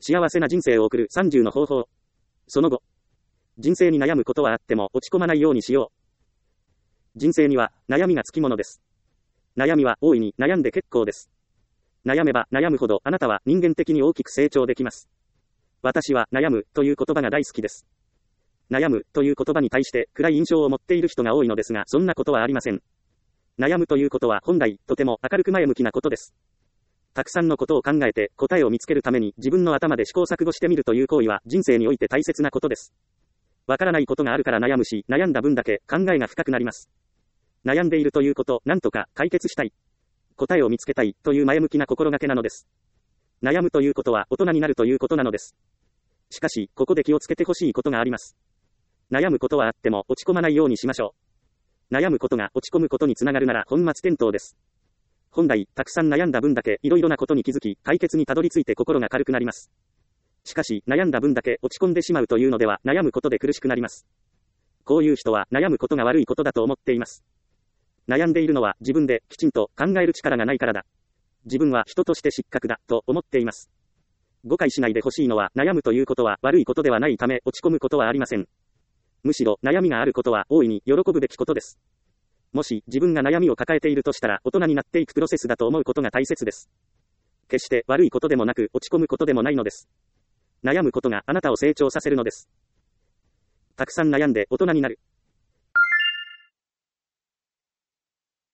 幸せな人生を送る30の方法。その後。人生に悩むことはあっても落ち込まないようにしよう。人生には悩みがつきものです。悩みは大いに悩んで結構です。悩めば悩むほどあなたは人間的に大きく成長できます。私は悩むという言葉が大好きです。悩むという言葉に対して暗い印象を持っている人が多いのですが、そんなことはありません。悩むということは本来とても明るく前向きなことです。たくさんのことを考えて答えを見つけるために自分の頭で試行錯誤してみるという行為は人生において大切なことです。わからないことがあるから悩むし、悩んだ分だけ考えが深くなります。悩んでいるということ、なんとか解決したい。答えを見つけたいという前向きな心がけなのです。悩むということは大人になるということなのです。しかし、ここで気をつけてほしいことがあります。悩むことはあっても落ち込まないようにしましょう。悩むことが落ち込むことにつながるなら本末転倒です。本来、たくさん悩んだ分だけいろいろなことに気づき、解決にたどり着いて心が軽くなります。しかし、悩んだ分だけ落ち込んでしまうというのでは、悩むことで苦しくなります。こういう人は悩むことが悪いことだと思っています。悩んでいるのは自分できちんと考える力がないからだ。自分は人として失格だと思っています。誤解しないでほしいのは、悩むということは悪いことではないため落ち込むことはありません。むしろ悩みがあることは大いに喜ぶべきことです。もし自分が悩みを抱えているとしたら、大人になっていくプロセスだと思うことが大切です。決して悪いことでもなく落ち込むことでもないのです。悩むことがあなたを成長させるのです。たくさん悩んで大人になる。